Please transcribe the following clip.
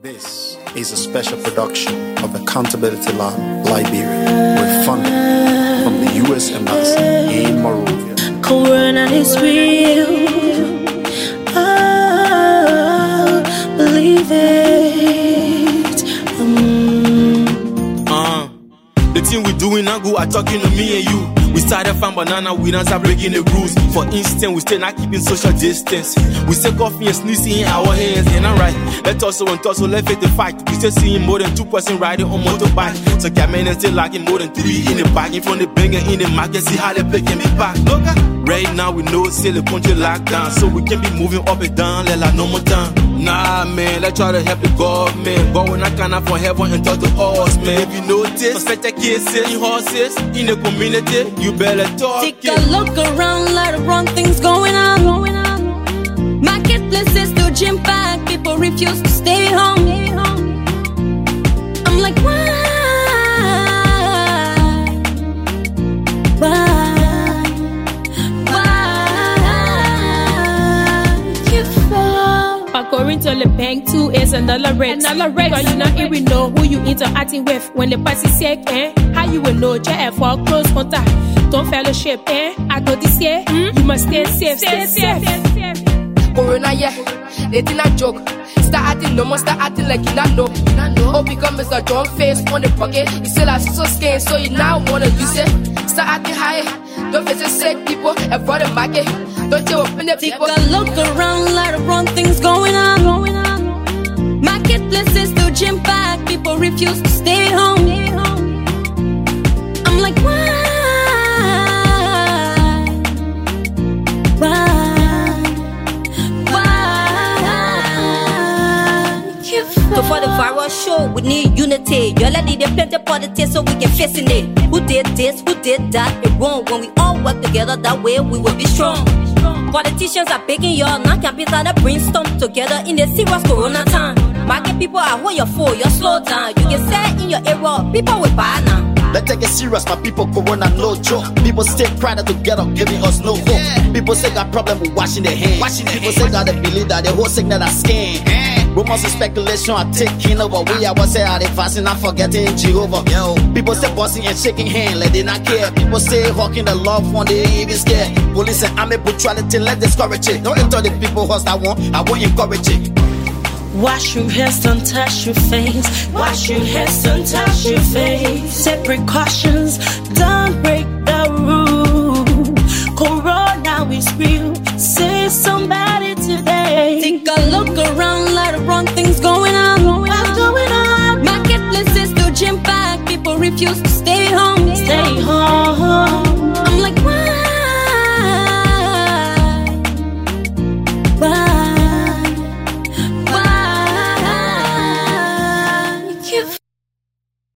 This is a special production of Accountability Lab Liberia with funding from the U.S. Embassy in Monrovia. Corona is real. Oh, believe it. The thing we doing now go are talking to me and you. We started from banana, we don't start breaking the rules. For instance, we still not keeping social distance. We say coffee and sneezing in our hands, and alright. Let's also and tussle, let's fit the fight. We still seeing more than 2 person riding on motorbike. So Cameron still locking more than 3 in the back. In front of the banger in the market, see how they picking me back. Look at right now we know it's still the country lockdown, so we can be moving up and down, let like no more time. Nah man, let's try to help the government, but we're not gonna from heaven and talk to us, man. If you notice, suspected cases in horses in the community, you better talk. Take a look around, lot of wrong things going on. Marketplaces still jam packed, people refuse to stay home. I'm like, why? Going to the bank too is another red. Because you not even know who you interacting with. When the party sick, how you will know? Just for close contact. Don't fellowship, I go this year. You must stay safe, stay safe. Corona, yeah, they did not joke. Start acting no more, start acting like you not know. Oh, become Mr. John face on the pocket. You still have so scared, so you now wanna use it. Start acting high, don't face the sick people, avoid the market. Don't you open the people. Take a look around, lot of wrong things going on. Marketplaces still jam packed, people refuse to stay home. I'm like, why? So for the viral show, we need unity. Y'all need a plenty politics so we can face in it. Who did this, who did that? It's wrong. When we all work together, that way we will be strong. Politicians are begging y'all, now can't be trying to brainstorm together in the serious corona time. Market people are what you're for, you're slow down. You can say in your area, people will buy now. Let's take it serious, my people, corona no joke. People stay crowded together, giving us no hope. People say got problem with washing their hands. People say that they believe that the whole sickness are scam. Rumors and speculation are taking over. We are say how they fasting, not forgetting Jehovah. People say bossing and shaking hands, like they not care. People say hawking the love one, they ain't even scared. Police and army brutality, let's discourage it. Don't enter the people host, I won't encourage it. Wash your hands, don't touch your face. Wash your hands, don't touch your face. Take precautions, don't break the rule. Corona is real, save somebody today. Take a look around, lot of wrong things going on. Marketplaces still jam packed, people refuse to stay home. Stay home.